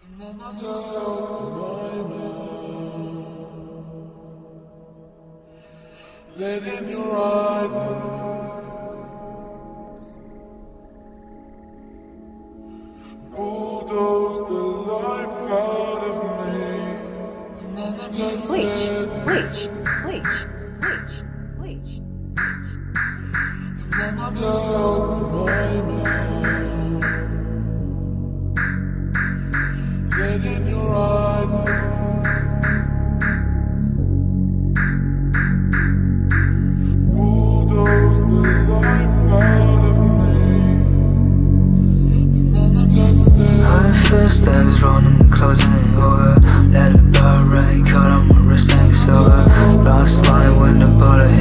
Let in your eyes bulldoze the life out of me. The moment I said Bleach. the moment I opened my mouth, let in your eyes bulldoze the life out of me. The moment I said I'm first as running, closing over. Let it burn, rain, caught on my wrist, ain't sober. Lost light when the bullet hit.